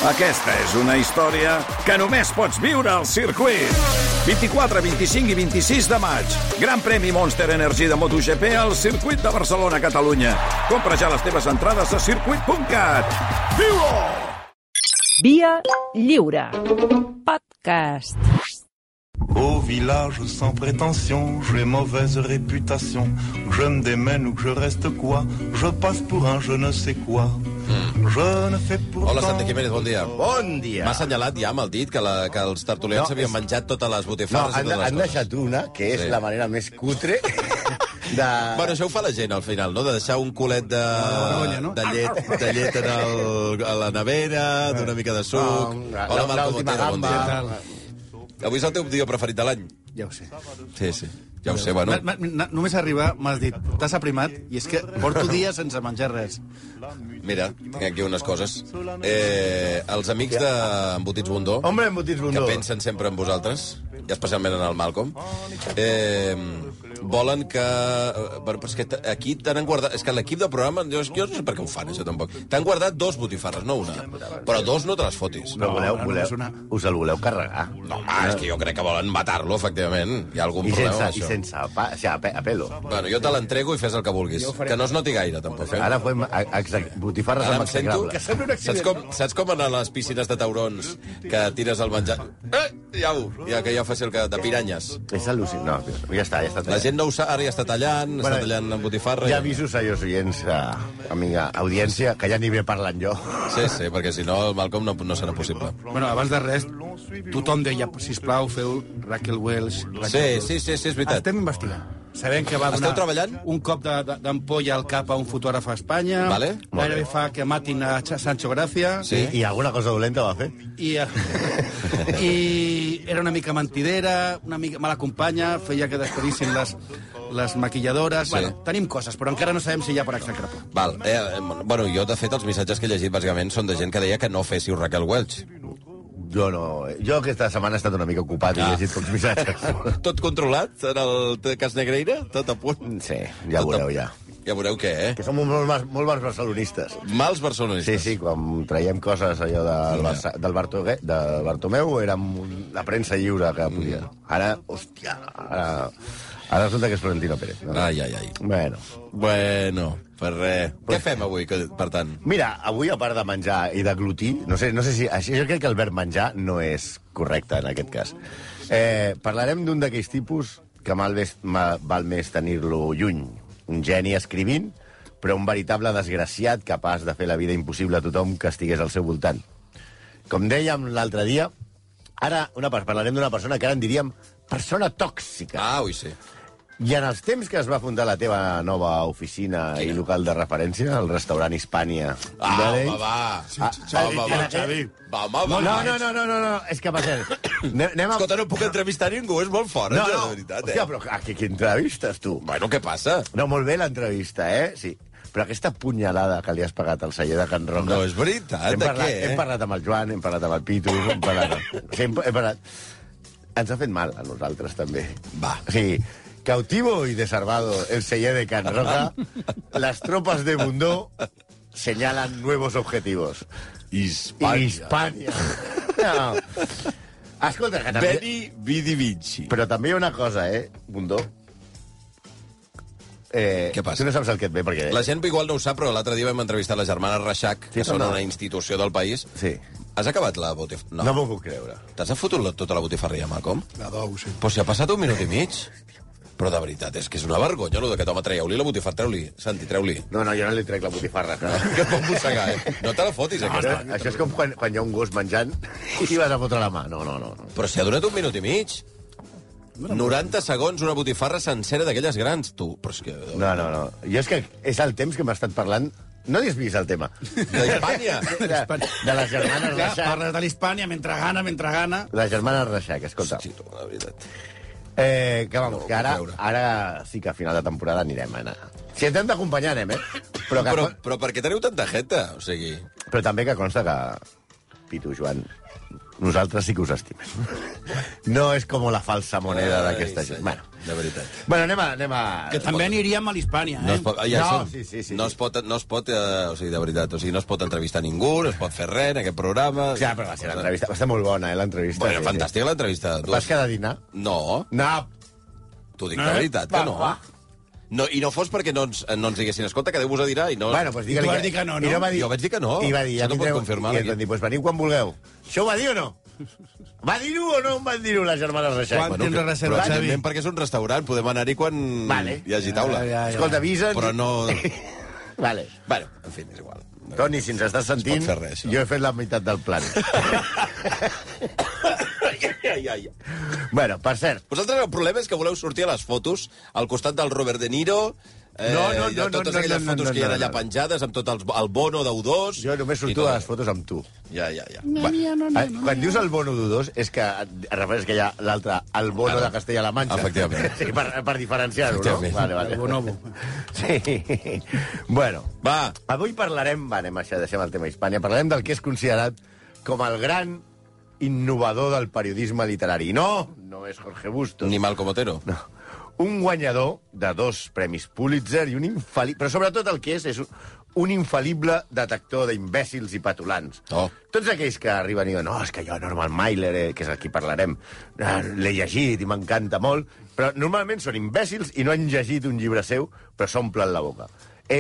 Aquesta és una història que només pots viure al circuit. 24, 25 i 26 de maig. Gran premi Monster Energy de MotoGP al circuit de Barcelona, Catalunya. Compra ja les teves entrades a circuit.cat. Viu-ho! Via Lliure. Podcast. Au village sans prétention, j'ai mauvaise réputation. Que je me démène ou que je reste quoi, je passe pour un je ne sais quoi. Je ne fais pourtant... Hola, Santi Jiménez, bon dia. Bon dia. M'ha assenyalat ja amb el dit que els tertulians s'havien menjat totes les botifarres i totes les han deixat una, que és la manera més cutre de... Bueno, això ho fa la gent, al final, no? De deixar un culet de llet a la nevera, d'una mica de suc... Hola, Malcom Otero, bon dia. Avui és el teu dia preferit de l'any. Ja ho sé. Sí, ja ho sé, bueno. Només arribar, m'has dit, t'has aprimat, i és que porto dies sense menjar res. Mira, tinc aquí unes coses. Els amics d'Embotits Bundó, Hombre, Embotits Bundó. que pensen sempre en vosaltres, i especialment en el Malcom, volen que... Bueno, però és que aquí t'han guardat... És que l'equip del programa, jo no sé per què ho fan, això tampoc. T'han guardat 2 botifarres, no una. Però 2 no te les fotis. No, us el voleu carregar. No, home, és que jo crec que volen matar-lo, efectivament. Hi ha algun problema amb això. I sense a pelo. Bueno, jo te l'entrego i fes el que vulguis. Que no es noti gaire, tampoc. Ara fem botifarres amb execrable. Saps com en les piscines de taurons que tires el menjar... Que ja fàcil que de piranyes. És al·lucinant. No, ja està. La gent no ho sap, ara ja està tallant, està tallant amb botifarra. Ja aviso, senyors oients, amiga, audiència, que ja ni bé parlant jo. Sí, perquè si no el Malcom no serà possible. Bueno, abans de res, tothom deia, sisplau, feu Raquel Welch. Sí, és veritat. Estem investigant. Sabem que va donar un cop d'ampolla al cap a un fotògraf a Espanya. Vale. Gairebé fa que matin a Sancho Gracia. Sí. I alguna cosa dolenta va fer. I era una mica mentidera, una mica mala companya, feia que despedissin les maquilladores. Sí. Bueno, tenim coses, però encara no sabem si hi ha per execrable. Val. Bueno, jo, de fet, els missatges que he llegit, bàsicament, són de gent que deia que no féssiu Raquel Welch. Jo no. Jo aquesta setmana he estat una mica ocupat i he llegit pocs missatges. Tot controlat en el cas Negreira? Tot a punt? Sí, ja veureu, ja. Ja veureu què, Que som molt mals barcelonistes. Mals barcelonistes. Sí, quan traiem coses allò del Bartomeu, érem la premsa lliure que podia. Ara, hòstia, ara resulta que és Florentino Pérez. No? Ai. Bueno, per res. Què fem avui, per tant? Mira, avui, a part de menjar i de glutir, no sé si... Jo crec que el verb menjar no és correcte, en aquest cas. Parlarem d'un d'aquells tipus que val més tenir-lo lluny. Un geni escrivint, però un veritable desgraciat capaç de fer la vida impossible a tothom que estigués al seu voltant. Com dèiem l'altre dia, ara parlarem d'una persona que ara en diríem persona tòxica. Ui, sí. I en els temps que es va fundar la teva nova oficina i local de referència, el restaurant Hispània... Home, va! Xavi. No, és que va ser... Escolta, no puc entrevistar ningú, és molt fort, de veritat, Hòstia, però a qui entrevistes, tu? Bueno, què passa? No, molt bé l'entrevista, Sí. Però aquesta punyalada que li has pagat al celler de Can Roca... No, és veritat, de què? Hem parlat amb el Joan, hem parlat amb el Pitu, hem parlat... Ens ha fet mal a nosaltres, també. Va. Sí. Cautivo y desarmado el celler de Can Roca, las tropas de Bundó señalan nuevos objetivos. Hispània. No. Escolta, que també... Beni Vidi Vici. Però també hi ha una cosa, Bundó. Què passa? Tu no saps el que et ve, perquè... La gent igual no ho sap, però l'altre dia vam entrevistar les germanes Reixac, que són una institució del país. Sí. Has acabat la botifarra? No m'ho puc creure. T'has fotut tota la botifarria, Malcom? La dou, sí. Però si ha passat 1 minut i mig. Però de veritat, és que és una vergonya, allò que, home, traieu-li la botifarra, treu-li. Santi, treu-li. No, jo no li trec la botifarra. Que pot mossegar, No te la fotis, aquesta. Això és com quan hi ha un gos menjant i vas a fotre la mà. No. Però si ha durat 1 minut i mig. 90 segons, una botifarra sencera d'aquelles grans, tu. Però és que... No. Jo és que és el temps que m'ha estat parlant. No desvies el tema. D'Hispània. De les germanes Reixac. Parles de l'Hispània mentre gana. Les germanes Reixac, escolta. Sí, tu, la veritat. Que ara sí que a final de temporada anirem. Si ens hem d'acompanyar, anem, Però per què teniu tanta jeta? O sigui... Però també que consta que Pitu, Joan, Nosaltres sí que us estimem. No és com la falsa moneda d'aquesta gent. Bueno, de veritat. Bueno, anem a... Que també aniríem a l'Hispània, No es pot, sí. No es pot, o sigui, de veritat, o sigui, no es pot entrevistar ningú, no es pot fer res en aquest programa. Ja, però va ser l'entrevista. Va estar molt bona, l'entrevista. Bueno, fantàstica l'entrevista. Vas quedar a dinar? No. No. T'ho dic de veritat, que no. No, i no fos perquè no ens diguessin, escolta, quedeu-vos a dinar, i no... Bueno, pues digue-li tu vas dir que no, no? Jo vaig dir que no. I va dir, això no pot confirmar. I ens van dir, pues veniu quan vulgueu. Això ho va dir o no? Va dir-ho o no em van dir-ho les germanes Reixac? Quan tens la reserva, Xavi? Evidentment, perquè és un restaurant, podem anar-hi quan hi hagi taula. Escolta, avisa'ns... Però no... Vale. Bueno, en fi, és igual. Toni, si ens estàs sentint, jo he fet la meitat del plan. Bueno, per cert... Vosaltres el problema és que voleu sortir a les fotos al costat del Robert De Niro, totes aquelles fotos que hi ha allà penjades amb tot el bono d'U2... Jo només surto a les fotos amb tu. Ja. Quan dius el bono d'U2 és que et refereix que hi ha l'altre, el bono de Castella-La Manxa. Efectivament. Sí, per diferenciar-ho, no? Vale. El bonobo. Sí. Bueno, va. Avui parlarem... Va, deixem el tema Hispània. Parlarem del que és considerat com el gran innovador del periodisme literari. No és Jorge Bustos. Ni Malcom Otero. No. Un guanyador de 2 premis Pulitzer i un infal·lible... Però sobretot el que és un infal·lible detector d'imbècils i petulants. Oh. Tots aquells que arriben i diuen no, és que jo, Norman Mailer, que és el qui parlarem, l'he llegit i m'encanta molt, però normalment són imbècils i no han llegit un llibre seu, però s'omplen la boca.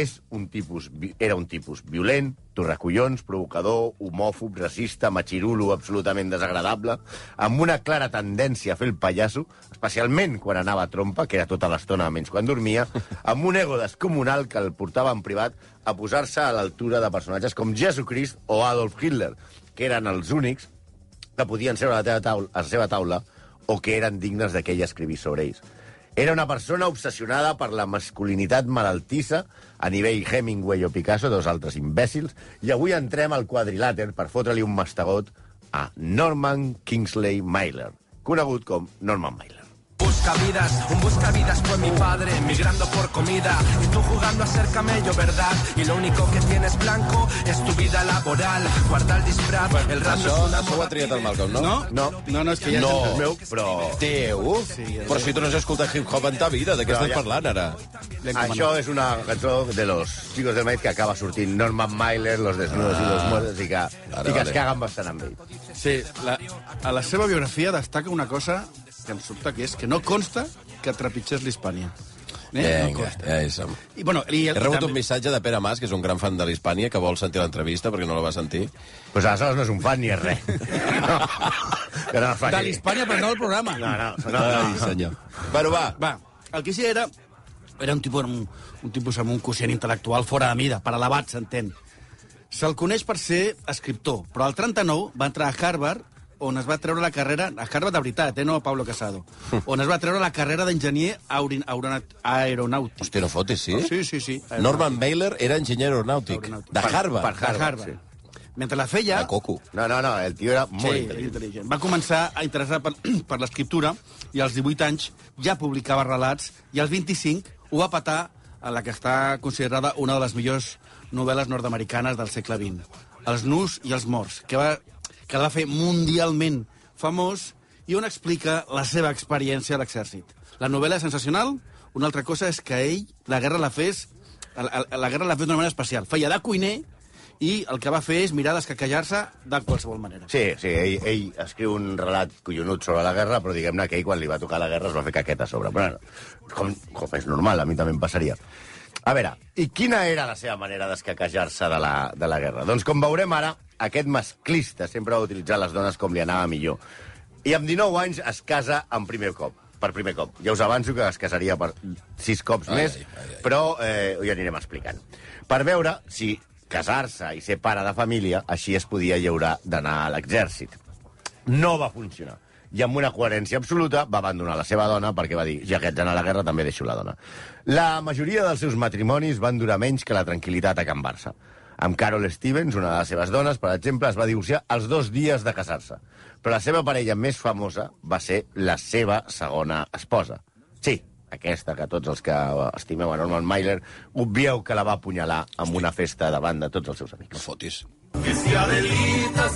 Era un tipus violent, torracollons, provocador, homòfob, racista, machirulo, absolutament desagradable, amb una clara tendència a fer el pallasso, especialment quan anava a trompa, que era tota l'estona menys quan dormia, amb un ego descomunal que el portava en privat a posar-se a l'altura de personatges com Jesucrist o Adolf Hitler, que eren els únics que podien seure a la seva taula o que eren dignes que ell escrivís sobre ells. Era una persona obsessionada per la masculinitat malaltissa a nivell Hemingway o Picasso, 2 altres imbècils, i avui entrem al quadrilàter per fotre-li un mastegot a Norman Kingsley Mailer, conegut com Norman Mailer. Un buscavidas fue mi padre, migrando por comida, y tú jugando a ser camello, ¿verdad? Y lo único que tienes blanco es tu vida laboral. Guarda el disfraz, el rando es una... Això ho ha triat el Malcolm, no? No, és que ja... No, és meu, però... Teu? Sí, però si tu no has escoltat hip-hop en ta vida, de què estàs parlant, ara? Això és una cançó de los Chicos del Maíz que acaba sortint Norman Mailer, Los Desnudos i Los Muertos, i que es caguen bastant amb ell. Sí, a la seva biografia destaca una cosa que em sobta, que és que no consta que trepitgés l'Hispània. Vinga, ja és... I, bueno, he rebut un missatge de Pere Mas, que és un gran fan de l'Hispània, que vol sentir l'entrevista perquè no la va sentir. Pues aleshores no és un fan ni és res. De l'Hispània, però no del programa. No. Ai, senyor. Bueno, va. El que sí era un tipus amb un quocient intel·lectual fora de mida, per elevat, s'entén. Se'l coneix per ser escriptor, però al 39 va entrar a Harvard, on es va treure la carrera... A Harvard de veritat, no Pablo Casado. On es va treure la carrera d'enginyer aeronàutic. Hòstia, no fotis, sí? Sí. Norman Mailer era enginyer aeronàutic. De Harvard. Per Harvard. Sí. Mentre la feia... De coco. No, el tio era molt intel·ligent. Va començar a interessar per l'escriptura i als 18 anys ja publicava relats i als 25 ho va petar a la que està considerada una de les millors novel·les nord-americanes del segle XX. Els nus i els morts, que la va fer mundialment famós i on explica la seva experiència a l'exèrcit. La novel·la és sensacional. Una altra cosa és que ell la guerra l'ha fet d'una manera especial. Feia de cuiner i el que va fer és mirar d'escaquejar-se de qualsevol manera. Sí, ell escriu un relat collonut sobre la guerra, però diguem-ne que ell, quan li va tocar la guerra, es va fer caqueta a sobre. Però, com és normal, a mi també em passaria. A veure, i quina era la seva manera d'escaquejar-se de la guerra? Doncs, com veurem ara, aquest masclista sempre va utilitzar les dones com li anava millor. I amb 19 anys es casa per primer cop. Ja us avanço que es casaria per 6 cops més, però ho anirem explicant. Per veure si casar-se i ser pare de família, així es podia lliurar d'anar a l'exèrcit. No va funcionar. I amb una coherència absoluta va abandonar la seva dona perquè va dir, ja que ets anar a la guerra també deixo la dona. La majoria dels seus matrimonis van durar menys que la tranquil·litat a Can Barça. Amb Carol Stevens, una de les seves dones, per exemple, es va divorciar als 2 dies de casar-se. Però la seva parella més famosa va ser la seva segona esposa. Sí, aquesta que tots els que estimeu a Norman Mailer obvieu que la va apunyalar en una festa davant de tots els seus amics. No fotis. Que si Adelita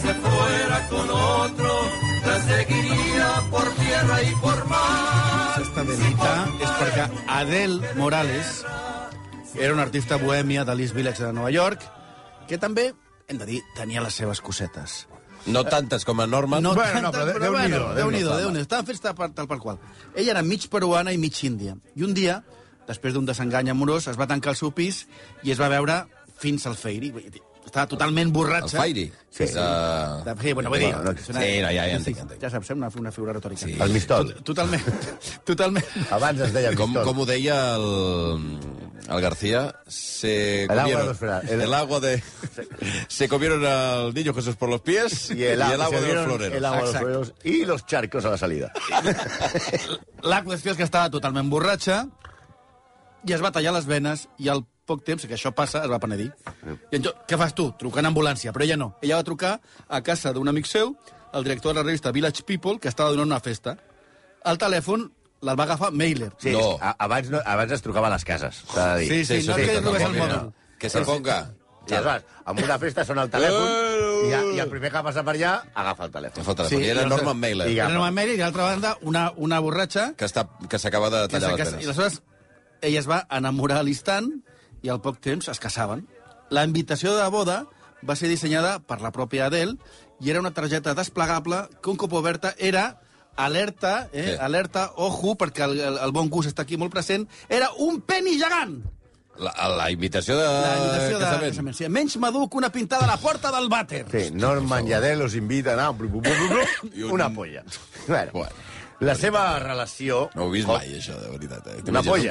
se fuera con otro, la seguiría por tierra y por mar. Aquesta delita és perquè Adele Morales era una artista bohèmia de l'East Village de Nova York, que també, hem de dir, tenia les seves cosetes. No tantes com a Norman. No Bueno, tantes, però Déu-n'hi-do. Estaven fets tal per qual. Ella era mig peruana i mig índia. I un dia, després d'un desengany amorós, es va tancar al seu pis i es va veure fins al Fairy. Estava totalment borratxa. El Fairy? Sí. Sí, bueno, vull dir... Ja entenc. Ja saps, una figura retòrica. Sí. El Mistol. Totalment. Abans es deia Mistol. Com ho deia el García, El agua de los fregados. El agua de... Se comieron al niño Jesús por los pies y el agua de los floreros. El agua de los floreros y los charcos a la salida. La qüestió és que estava totalment borratxa i es va tallar les venes i al poc temps que això passa es va penedir. I què fas tu? Trucar en ambulància. Però ella no. Ella va trucar a casa d'un amic seu, el director de la revista Village People, que estava donant una festa. Al telèfon el va agafar Mailer. Sí, No. abans es trucava a les cases, s'ha de dir. Sí, no és que es dugués el mòbil. Que se ponga. I aleshores, amb una festa sona el telèfon i el primer que passa per allà agafa el telèfon. Sí, era Norman Mailer, I Era Norman Mailer i, d'altra banda, una borratxa que s'acaba de tallar les I venes. aleshores ella es va enamorar a l'instant i al poc temps es casaven. La invitació de boda va ser dissenyada per la pròpia Adele i era una targeta desplegable que un cop oberta era alerta, Sí. alerta, ojo, perquè el bon gust està aquí molt present, era un peni gegant! La invitació de La invitació de casament. casament. Sí, menys madur que una pintada a la porta del vàter. Sí, Norman i Adele us inviten a... Una polla. Bueno. La seva relació... No ho he vist mai, això, de veritat. Una polla?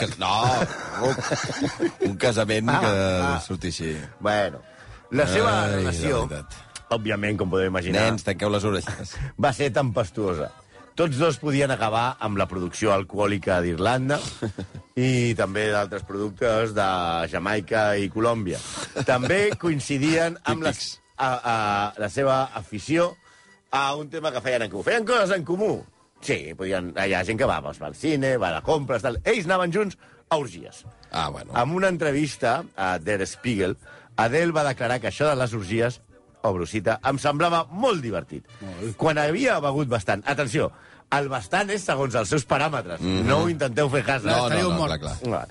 Un casament que surti així. Bueno, la seva Ai, relació, de veritat. òbviament, com podeu imaginar, Nens, tanqueu les orelles. va ser tempestuosa. Tots dos podien acabar amb la producció alcohòlica d'Irlanda i també d'altres productes de Jamaica i Colòmbia. També coincidien amb la seva afició a un tema que feien en comú. Feien coses en comú. Sí, hi ha gent que va al cine, va a compres, tal. Ells anaven junts a orgies. Ah, bueno. En una entrevista a Der Spiegel, Adele va declarar que això de les orgies, obro cita, em semblava molt divertit. Quan havia begut bastant... Atenció, el bastant és segons els seus paràmetres. No ho intenteu fer cas. No, estaríeu mort. clar.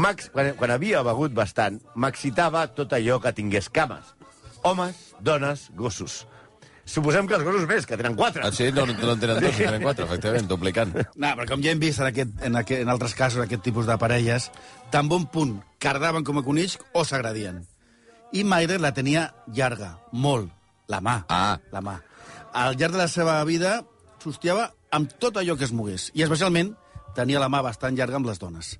Quan havia begut bastant, m'excitava tot allò que tingués cames. Homes, dones, gossos. Suposem que els gossos més, que tenen 4. Ah, sí? No en tenen 2, en tenen 4, efectivament, duplicant. No, però com ja hem vist en altres casos aquest tipus de parelles, tan bon punt cardaven com a conills o s'agradien. I Mailer la tenia llarga, molt, la mà. Ah. La mà. Al llarg de la seva vida s'hostiava amb tot allò que es mogués, i especialment tenia la mà bastant llarga amb les dones.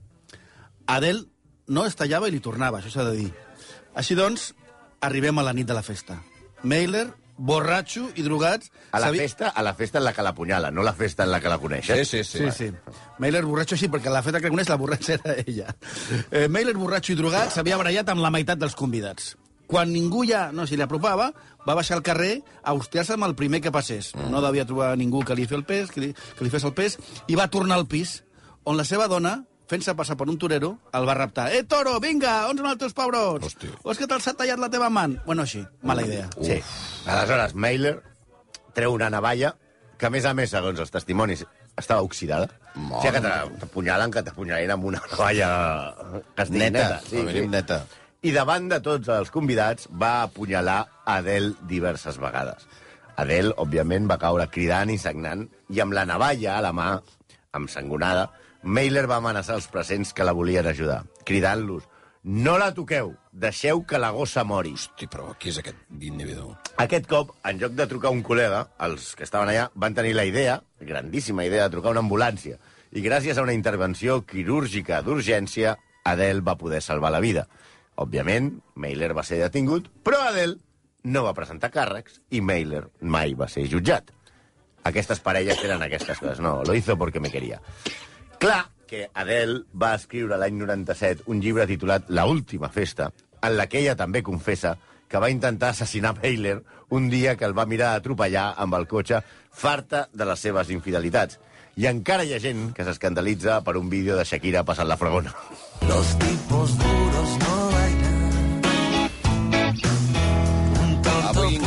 Adele no es tallava i li tornava, això s'ha de dir. Així doncs, arribem a la nit de la festa. Mailer, borratxo i drogats... A la festa en la que l'apunyala, no la festa en la que la coneixes. Sí. Mailer borratxo sí, perquè la feta que coneix la borratxa era ella. Mailer borratxo i drogat s'havia barallat amb la meitat dels convidats. Quan ningú ja no s'hi apropava, va baixar al carrer a hostiar-se amb el primer que passés. No devia trobar ningú que li fes el pes, i va tornar al pis, on la seva dona, fent-se passar per un torero, el va raptar. Toro, vinga, on són els teus pebrots? Hòstia. O és que te'ls ha tallat la teva man? Bueno, així, mala idea. Sí. Aleshores, Mailer treu una navalla que, a més, segons els testimonis, estava oxidada. O sigui que t'apunyalen amb una navalla que estigui neta. Neta. I davant de tots els convidats va apunyalar Adele diverses vegades. Adele, òbviament, va caure cridant i sagnant, i amb la navalla a la mà, ensangonada, Mailer va amenaçar els presents que la volien ajudar, cridant-los: no la toqueu, deixeu que la gossa mori. Hosti, però qui és aquest individu? Aquest cop, en lloc de trucar un col·lega, els que estaven allà van tenir la idea, grandíssima idea, de trucar una ambulància. I gràcies a una intervenció quirúrgica d'urgència, Adele va poder salvar la vida. Òbviament, Mailer va ser detingut, però Adele no va presentar càrrecs i Mailer mai va ser jutjat. Aquestes parelles eren aquestes coses. No, lo hizo porque me quería. Clar que Adele va escriure l'any 97 un llibre titulat La última festa, en la que ella també confessa que va intentar assassinar Mailer un dia que el va mirar atropellar amb el cotxe, farta de les seves infidelitats. I encara hi ha gent que s'escandalitza per un vídeo de Shakira passant la fregona. Los tipos duros no bailan. Un tonto Avui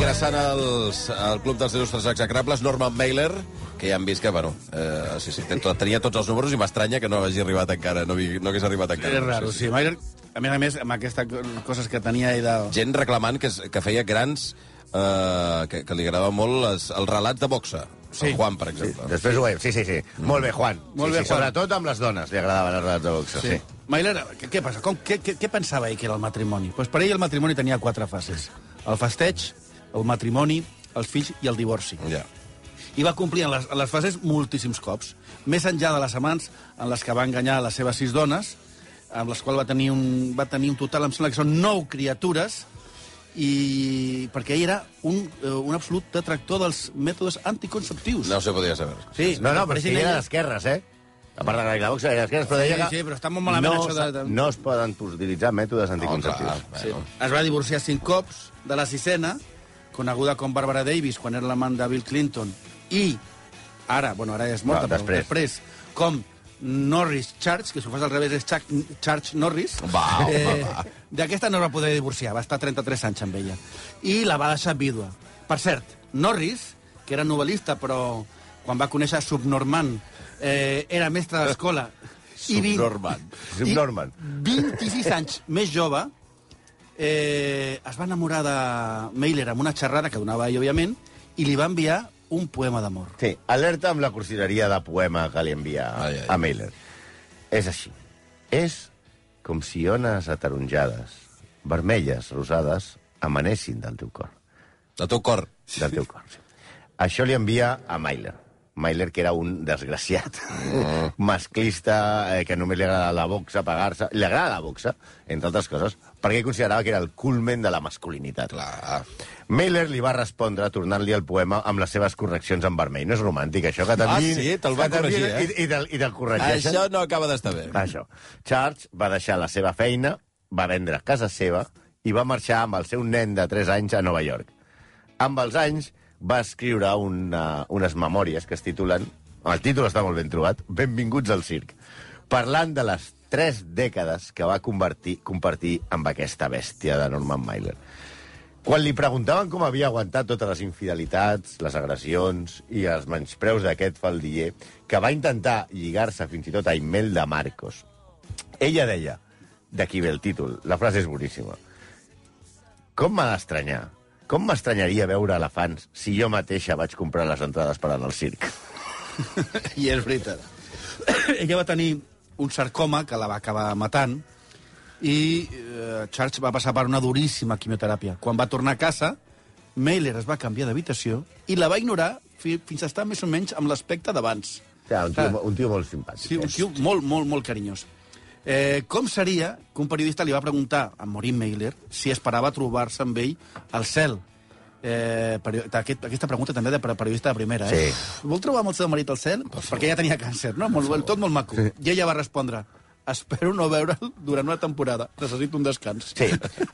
ingressant al club dels il·lustres execrables, Norman Mailer, que ja hem vist que, bueno, tenia tots els números i m'estranya que no hagi arribat encara, no hagués arribat encara. És raro, sí. Mailer, a més, amb aquestes coses que tenia... Gent reclamant que feia grans... que li agradaven molt els relats de boxa. Sí. El Juan, per exemple. Sí, després ho veiem. Sí. Molt bé, Juan. Molt bé, Juan. Sobretot amb les dones li agradaven els relats de boxa. Sí. Mailer, què passa? Què pensava ell que era el matrimoni? Pues per ell el matrimoni tenia 4 fases. El festeig, el matrimoni, els fills i el divorci. Ja. I va complir en les fases moltíssims cops. Més enllà de les amants en les que va enganyar les seves 6 dones, amb les quals va tenir un total, em sembla que són 9 criatures, i perquè ell era un absolut detractor dels mètodes anticonceptius. No se podia saber. Sí, no, però és que ella era d'esquerres, A part de la boxa, era d'esquerres, però deia que... Sí, però està molt malament això de... No es poden utilitzar mètodes anticonceptius. Sí. Es va divorciar 5 cops, de la 6ena, coneguda com Barbara Davis, quan era l'amant de Bill Clinton, i ara és morta, però després, com Norris Church, que si ho fas al revés és Church Norris. D'aquesta no es va poder divorciar, va estar 33 anys amb ella. I la va deixar vídua. Per cert, Norris, que era novel·lista, però quan va conèixer Subnorman, era mestre d'escola. Subnorman. 26 anys més jove, es va enamorar de Mailer amb una xerrada que donava ell, òbviament, i li va enviar un poema d'amor. Sí, alerta amb la cursileria de poema que li envia a Mailer. És així. És com si ones ataronjades, vermelles, rosades, emanessin del teu cor. Del teu cor? Del teu cor, sí. Això li envia a Mailer. Mailer, que era un desgraciat, masclista, que només li agrada la boxa, pagar-se... Li agrada la boxa, entre altres coses, perquè ell considerava que era el culmen de la masculinitat. Clar. Mailer li va respondre tornant-li el poema amb les seves correccions en vermell. No és romàntic, això, que t'enviïn... sí? Te'l va corregir, I te'l corregeixen. Això no acaba d'estar bé. Això. Charles va deixar la seva feina, va vendre casa seva i va marxar amb el seu nen de 3 anys a Nova York. Amb els anys va escriure unes memòries que es titulen, el títol està molt ben trobat, Benvinguts al circ, parlant de les 3 dècades que va compartir amb aquesta bèstia de Norman Mailer. Quan li preguntaven com havia aguantat totes les infidelitats, les agressions i els menyspreus d'aquest faldiller, que va intentar lligar-se fins i tot a Imelda Marcos, ella deia, d'aquí ve el títol, la frase és boníssima, com m'ha d'estranyar? Com m'estranyaria veure elefants si jo mateixa vaig comprar les entrades per anar al circ? I és veritat. Ella va tenir un sarcoma que la va acabar matant i Church va passar per una duríssima quimioteràpia. Quan va tornar a casa, Mailer es va canviar d'habitació i la va ignorar fins a estar més o menys amb l'aspecte d'abans. Ja, un tio molt simpàtic. Sí, un tio molt, molt, molt carinyós. Com seria que un periodista li va preguntar a morir Mailer si esperava trobar-se amb ell al cel? Aquesta pregunta també de periodista de primera, Sí. Vol trobar amb el seu marit al cel? Perquè ja tenia càncer, no? Tot molt maco. Sí. I ella va respondre, espero no veure'l durant una temporada. Necessito un descans. Sí.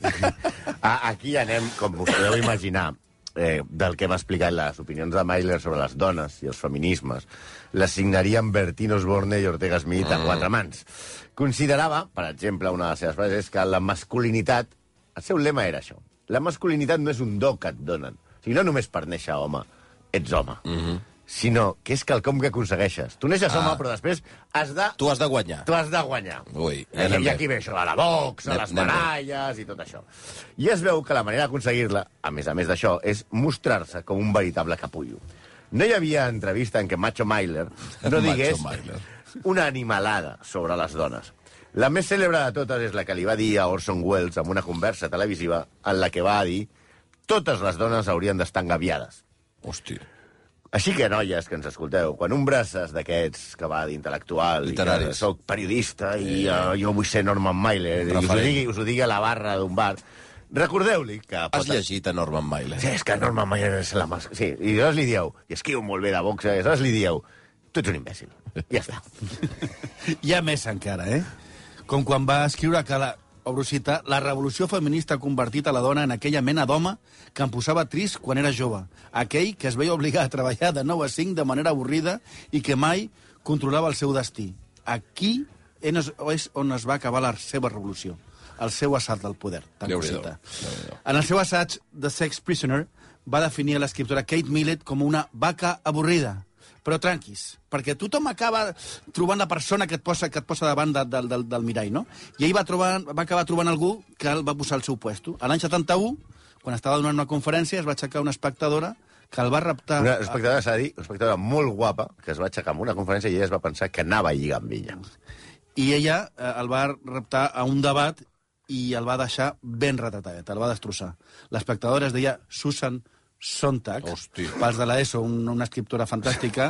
Aquí anem, com us podeu imaginar, del que hem explicat, les opinions de Mailer sobre les dones i els feminismes, les signarien Bertín Osborne i Ortega Smith a 4 mans. Considerava, per exemple, una de les seves frases, que la masculinitat, el seu lema era això, la masculinitat no és un do que et donen. O sigui, no només per néixer home, ets home, sinó que és quelcom que aconsegueixes. Tu neixes home, però després has de... Tu has de guanyar. Tu has de guanyar. Ui, I aquí ve això de la boxa, les medalles i tot això. I es veu que la manera d'aconseguir-la, a més d'això, és mostrar-se com un veritable capullo. No hi havia entrevista en què Macho Mailer no digués una animalada sobre les dones. La més cèlebre de totes és la que li va dir a Orson Welles en una conversa televisiva en la que va dir totes les dones haurien d'estar engaviades. Hòstia. Així que, noies, que ens escolteu, quan un braces d'aquests que va d'intel·lectual i que soc periodista i jo vull ser Norman Mailer i us ho digui a la barra d'un bar, recordeu-li que... Has llegit a Norman Mailer? Sí, és que Norman Mailer és la mas... Sí, i llavors li dieu, i escriu molt bé de boxa, i llavors li dieu, tu ets un imbècil. Ja està. Hi ha més encara, Com quan va escriure que obro cita, la revolució feminista ha convertit a la dona en aquella mena d'home que em posava trist quan era jove. Aquell que es veia obligat a treballar de 9 a 5 de manera avorrida i que mai controlava el seu destí. Aquí és on es va acabar la seva revolució, el seu assalt del poder. En el seu assaig The Sex Prisoner va definir l'escriptora Kate Millett com una vaca avorrida. Però tranquis, perquè tothom acaba trobant la persona que et posa davant del mirall, no? I ell va acabar trobant algú que el va posar al seu puesto. A l'any 71, quan estava donant una conferència, es va aixecar una espectadora que el va raptar... Una espectadora, s'ha de dir, una espectadora molt guapa, que es va aixecar en una conferència i ella es va pensar que anava a lligar amb ella. I ella el va raptar a un debat i el va deixar ben retratat, el va destrossar. L'espectadora es deia Susan Sontag, pels de l'ESO, una escriptora fantàstica,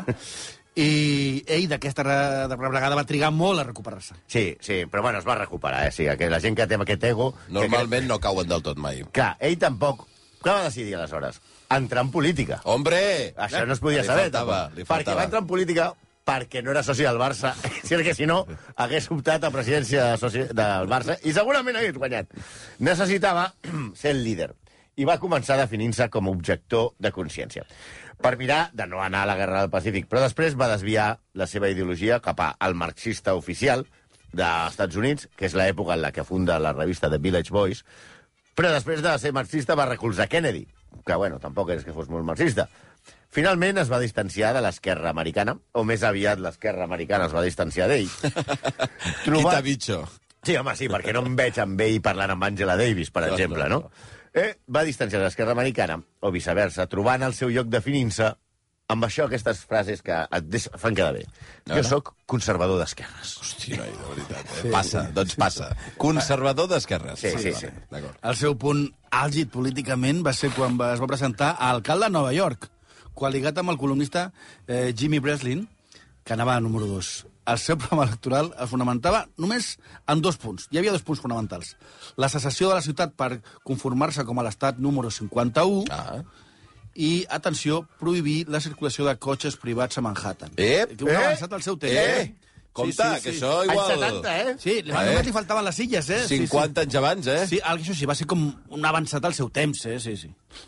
i ell d'aquesta rebregada va trigar molt a recuperar-se. Sí, però bueno, es va recuperar, O sigui, que la gent que té aquest ego... Normalment no cauen del tot mai. Clar, ell tampoc... Què va decidir, aleshores? Entrar en política. Hombre! Això no es podia saber, tampoc. Perquè va entrar en política perquè no era soci del Barça, que si no hagués optat a presidència del Barça i segurament hagués guanyat. Necessitava ser el líder i va començar definint-se com a objector de consciència per mirar de no anar a la Guerra del Pacífic, però després va desviar la seva ideologia cap al marxista oficial dels Estats Units, que és l'època en la que funda la revista The Village Voice, però després de ser marxista va recolzar Kennedy, que, bueno, tampoc és que fos molt marxista. Finalment es va distanciar de l'esquerra americana, o més aviat l'esquerra americana es va distanciar d'ell. Quita bitxo. Sí, home, sí, perquè no em veig amb ell parlant amb Angela Davis, per exemple, no? Va distanciar de l'esquerra americana, o viceversa, trobant el seu lloc definint-se amb això, aquestes frases que et fan quedar bé. Jo sóc conservador d'esquerres. Hòstia, de veritat. Passa, doncs passa. Conservador d'esquerres. Sí. El seu punt àlgid políticament va ser quan es va presentar a alcalde de Nova York, coaligat amb el columnista Jimmy Breslin, que anava a número 2. El seu programa electoral es fonamentava només en 2 punts. Hi havia 2 punts fonamentals. La secessió de la ciutat per conformar-se com a l'estat número 51 i, atenció, prohibir la circulació de cotxes privats a Manhattan. Que ho ha avançat al seu temps. Compte, que això igual... Anys 70, Sí, només li faltaven les illes, 50 anys abans, Sí, això sí, va ser com un avançat al seu temps, sí.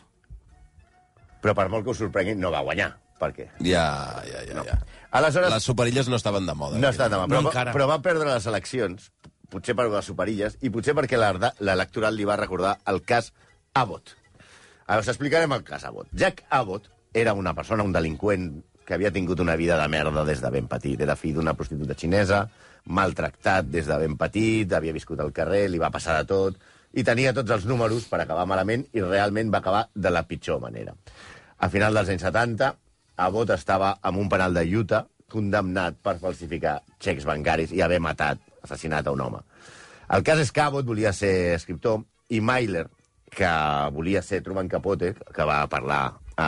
Però per molt que us sorprengui, no va guanyar. Per què? Ja. Aleshores... Les superilles no estaven de moda. No estaven de moda, però va perdre les eleccions, potser per les superilles, i potser perquè l'electoral li va recordar el cas Abbott. Us explicarem el cas Abbott. Jack Abbott era una persona, un delinqüent, que havia tingut una vida de merda des de ben petit. Era fill d'una prostituta xinesa, maltractat des de ben petit, havia viscut al carrer, li va passar de tot, i tenia tots els números per acabar malament, i realment va acabar de la pitjor manera. A final dels anys 70, Abbott estava en un penal de Utah, condemnat per falsificar xecs bancaris i haver assassinat a un home. El cas és que Abbott volia ser escriptor, i Myler, que volia ser Truman Capote, que va parlar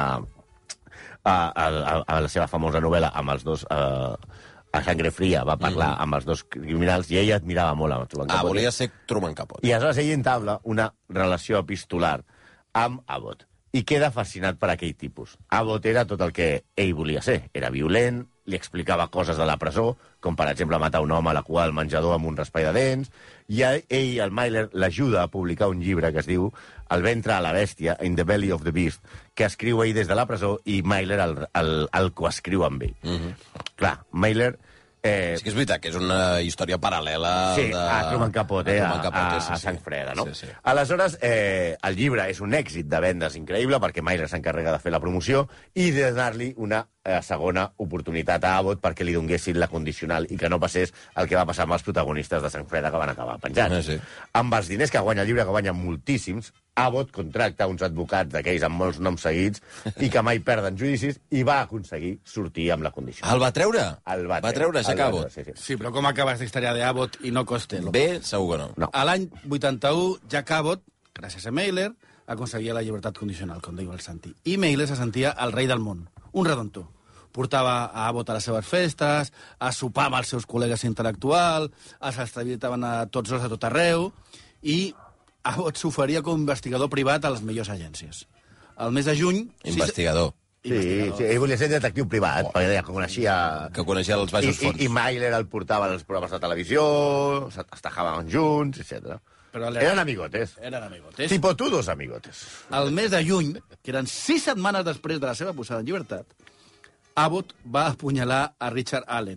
a la seva famosa novel·la amb els dos... a Sangre Fria va parlar amb els dos criminals i ella admirava molt a Truman Capote. Volia ser Truman Capote. I aleshores ell entabla una relació epistolar amb Abbott i queda fascinat per aquell tipus. Abbott era tot el que ell volia ser. Era violent, li explicava coses de la presó, com per exemple matar un home a la cua del menjador amb un raspall de dents, i ell, el Myler, l'ajuda a publicar un llibre que es diu El ventre a la bèstia, In the Belly of the Beast, que escriu ell des de la presó i Myler el coescriu amb ell. Clar, Myler... Sí que és veritat que és una història paral·lela a Truman Capote, a Sang Freda, no? Sí. Aleshores, el llibre és un èxit de vendes increïble perquè Myler s'encarrega de fer la promoció i de donar-li una segona oportunitat a Abbott perquè li donguessin la condicional i que no passés el que va passar amb els protagonistes de Sang Freda que van acabar penjats. Amb els diners que guanya el llibre, que guanya moltíssims, Abbott contracta uns advocats d'aquells amb molts noms seguits i que mai perden judicis i va aconseguir sortir amb la condició. El va treure? El va treure, Jack Abbott. Sí, però com acaba aquesta història d'Abbott i no Costello? Bé, segur que no. A l'any 81, Jack Abbott, gràcies a Myler, aconseguia la llibertat condicional, com diu el Santi. I Myler se sentia el rei del món, un redontor. Portava a Abbott a les seves festes, a sopar amb els seus col·legues intel·lectuals, els extraditaven a tots els de tot arreu, i Abbott s'oferia com investigador privat a les millors agències. El mes de juny... Investigador. Sí, ell volia ser detectiu privat, perquè deia que coneixia... Que coneixia els baixos fons. I Myler el portava als programes de televisió, es tajaven junts, etc. Eren amigotes. Tipo tu, dos amigotes. El mes de juny, que eren 6 setmanes després de la seva posada en llibertat, Abbott va apunyalar a Richard Allen,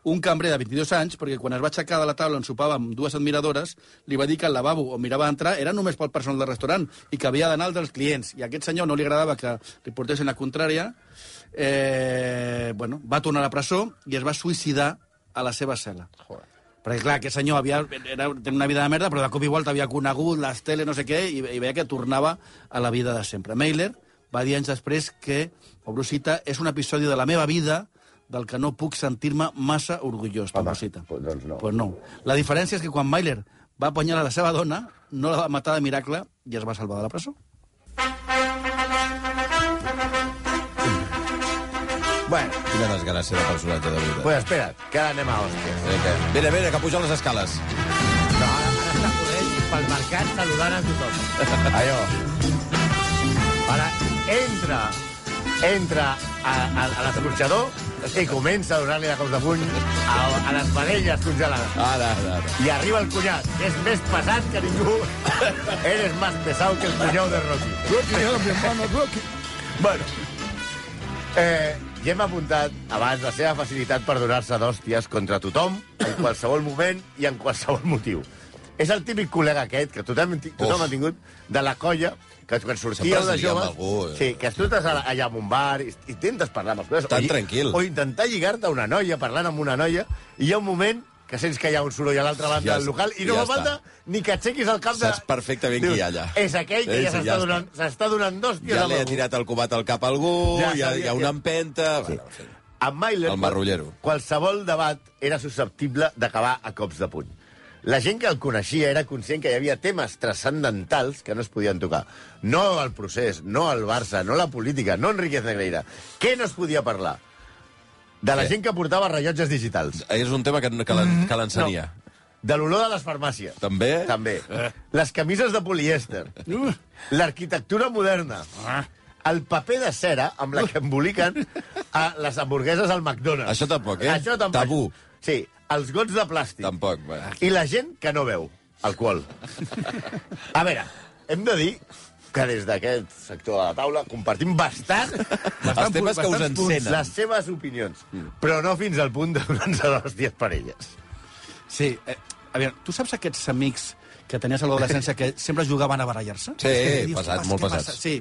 un cambrer de 22 anys, perquè quan es va aixecar de la taula on sopava amb dues admiradores, li va dir que el lavabo on mirava entrar era només pel personal del restaurant i que havia d'anar al dels clients. I a aquest senyor no li agradava que li portessin la contrària, va tornar a la presó i es va suïcidar a la seva cel·la. Perquè, clar, aquest senyor tenia una vida de merda, però de cop i volta havia conegut les teles, no sé què, i veia que tornava a la vida de sempre. Mailer va dir anys després que, obro cita, és un episodi de la meva vida del que no puc sentir-me massa orgullós. Doncs no. Pues no. La diferència és que quan Mailer va apunyalar la seva dona, no la va matar de miracle i es va salvar de la presó. Bueno. Quina desgràcia de personatge, de veritat. Pues espera't, que ara anem a hòsties. Vine, que puja les escales. No, ara està corrent pel mercat saludant a tothom. Allò. Ara entra a l'escorxador i comença a donar-li de cops de puny a les vedelles congelades. Ara. I arriba el cunyat, que és més pesat que ningú. Eres más pesado que el cunyau de Rocky. Rocky. Bueno, ja hem apuntat abans la seva facilitat per donar-se d'hòsties contra tothom, en qualsevol moment i en qualsevol motiu. És el típic col·lega aquest, que tothom ha tingut, de la colla, que quan sortíeu de joves... Sí, que tu estàs allà en un bar i intentes parlar amb els col·legues. Tan tranquil. O intentar lligar-te a una noia, parlant amb una noia, i hi ha un moment que sents que hi ha un soroll a l'altra banda del local i no fa falta ni que aixequis el cap de... Saps perfectament qui hi ha allà. És aquell que ja s'està donant d'hòsties. Ja li ha tirat el cubat al cap a algú, hi ha una empenta... Amb Mailer, el marrullero, qualsevol debat era susceptible d'acabar a cops de puny. La gent que el coneixia era conscient que hi havia temes transcendentals que no es podien tocar. No el procés, no el Barça, no la política, no Enriquez Negreira. Què no es podia parlar? De la gent que portava rellotges digitals. És un tema que l'ensenia. No. De l'olor de les farmàcies. També? També. Les camises de polièster. L'arquitectura moderna. El paper de cera amb la que emboliquen a les hamburgueses al McDonald's. Això tampoc, Això tampoc. Tabú. Sí, els gots de plàstic. Tampoc. I la gent que no veu alcohol. A veure, hem de dir que des d'aquest sector de la taula compartim bastant els temes que us encenen. Les seves opinions, però no fins al punt de donar-se d'hòsties per elles. Sí, a veure, tu saps aquests amics que tenies a l'adolescència que sempre jugaven a barallar-se? Sí, molt pesats. Sí,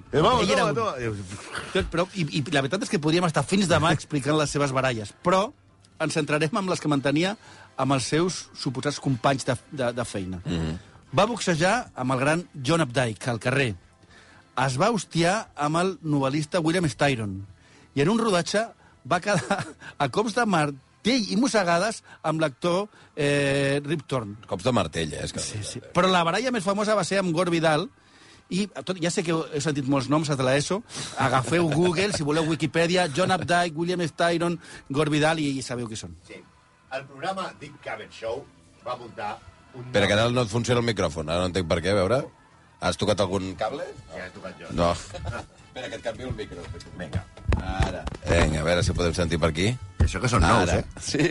però, i la veritat és que podríem estar fins demà explicant les seves baralles, però ens centrarem en les que mantenia amb els seus suposats companys de feina. Va boxejar amb el gran John Updike al carrer. Es va hostiar amb el novel·lista William Styron. I en un rodatge va quedar a cops de martell i mossegades amb l'actor Rip Torn. Cops de martell, Sí. Però la baralla més famosa va ser amb Gore Vidal, i ja sé que he sentit molts noms a la ESO, agafeu Google, si voleu Wikipedia, John Updike, William Styron, Gore Vidal, i sabeu qui són. Sí. El programa Dick Cavett Show va muntar un... Espera, que ara no et funciona el micròfon. Ara no entenc per què, a veure. Has tocat algun cable? Ja he tocat jo. No. Espera, que et canvio el micro. Vinga. Ara. Vinga, a veure si podem sentir per aquí. Això que són nous, Sí.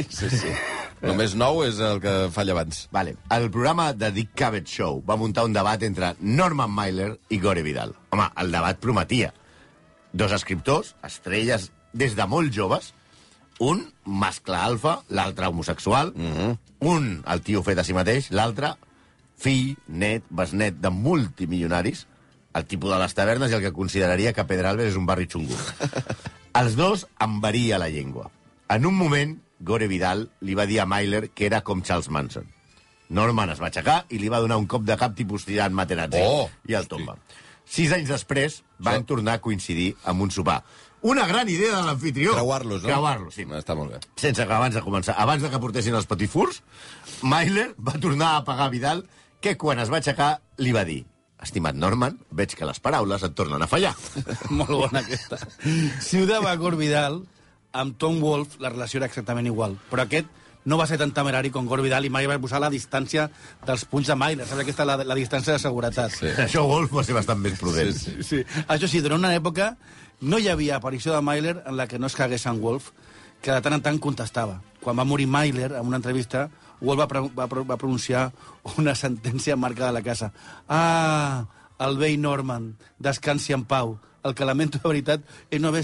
Només nou és el que falla abans. Vale. El programa de Dick Cavett Show va muntar un debat entre Norman Mailer i Gore Vidal. Home, el debat prometia. Dos escriptors, estrelles des de molt joves, un mascle alfa, l'altre homosexual, un el tio fet a si mateix, l'altre fill, net, besnet de multimilionaris, el tipus de les tavernes i el que consideraria que Pedralbes és un barri xungo. Els dos envaria la llengua. En un moment, Gore Vidal li va dir a Mailer que era com Charles Manson. Norman es va aixecar i li va donar un cop de cap tipus tirant Materazzi i el tomba. 6 anys després van tornar a coincidir amb un sopar. Una gran idea de l'anfitrió. Creuar-los, no? Creuar-los, sí. Està molt bé. Sense que abans de començar, abans de que portessin els petits furs, Mailer va tornar a pagar Vidal, que quan es va aixecar li va dir: estimat Norman, veig que les paraules et tornen a fallar. Molt bona aquesta. Si ho dava Gore Vidal, amb Tom Wolfe la relació era exactament igual, però aquest no va ser tan temerari com Gore Vidal i mai va posar la distància dels punys de Mailer. Saps aquesta la distància de seguretat? Sí. Això Wolfe va ser bastant més prudent. Sí. Això sí, durant una època no hi havia aparició de Mailer en la que no es cagués en Wolfe, que de tant en tant contestava. Quan va morir Mailer, en una entrevista, Wolfe va pronunciar una sentència marcada a la casa. Ah, el vell Norman, descansi en pau. El que lamento de veritat és no haver estat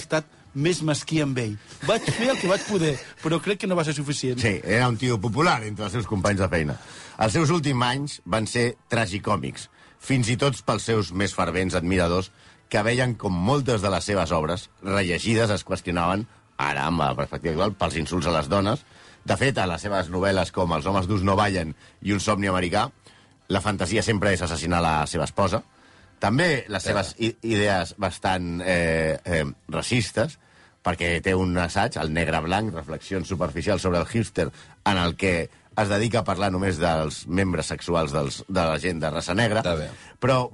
més mesquí amb ell. Vaig fer el que vaig poder, però crec que no va ser suficient. Sí, era un tio popular entre els seus companys de feina. Els seus últims anys van ser tragicòmics, fins i tot pels seus més fervents admiradors, que veien com moltes de les seves obres, rellegides, es qüestionaven, ara, amb la perspectiva actual, pels insults a les dones. De fet, a les seves novel·les com Els homes d'ús no ballen i Un somni americà, la fantasia sempre és assassinar la seva esposa. També les seves idees bastant racistes, perquè té un assaig, El negre blanc, reflexions superficials sobre el hipster, en el que es dedica a parlar només dels membres sexuals de la gent de raça negra. Però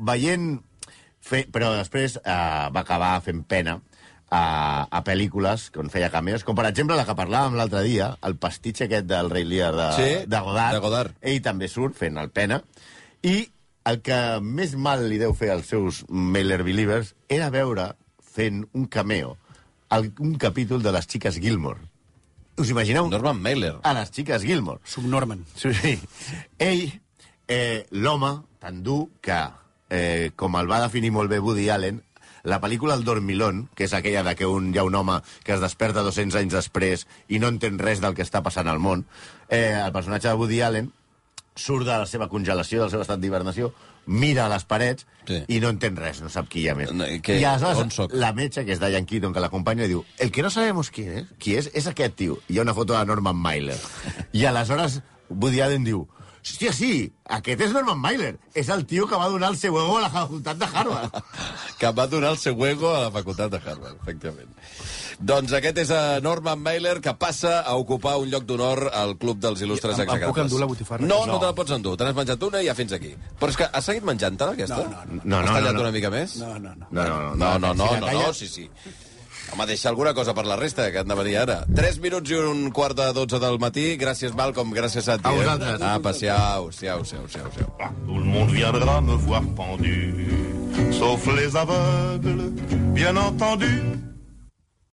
però després va acabar fent pena a pel·lícules on feia cameos, com per exemple la que parlàvem l'altre dia, el pastitx aquest del Rei Lear de Godard. Ell també surt fent el pena. I el que més mal li deu fer als seus Mailer Believers era veure fent un cameo un capítol de les Xiques Gilmore. Us imagineu? Norman Mailer. A les Xiques Gilmore. Subnorman. Sí. Ell, l'home tan dur que, com el va definir molt bé Woody Allen, la pel·lícula El Dormilón, que és aquella de que hi ha un home que es desperta 200 anys després i no entén res del que està passant al món, el personatge de Woody Allen surt de la seva congelació, del seu estat d'hibernació, mira a les parets i no entén res, no sap qui hi ha més. I aleshores la metge, que és Diane Keaton, que l'acompanya, diu, el que no sabemos qui és aquest tio. I hi ha una foto de Norman Mailer. I aleshores Woody Allen diu, hòstia, sí, aquest és Norman Mailer. És el tio que va donar el seu ego a la facultat de Harvard. Que va donar el seu ego a la facultat de Harvard, efectivament. Doncs aquest és Norman Mailer, que passa a ocupar un lloc d'honor al Club dels Il·lustres Execrables. Em puc endur la botifarra? No, no te la pots endur. Te n'has menjat una i ja fins aquí. Però és que has seguit menjant-te, aquesta? No. Has tallat una mica més? No. Sí. Home, deixa alguna cosa per la resta, que han de venir ara. 3 minuts i un quart de 12 del matí. Gràcies, Malcolm, gràcies a ti. A vosaltres. Apa, siau. Tout le monde viendra me voir pendu, sauf les aveugles, bien entendu.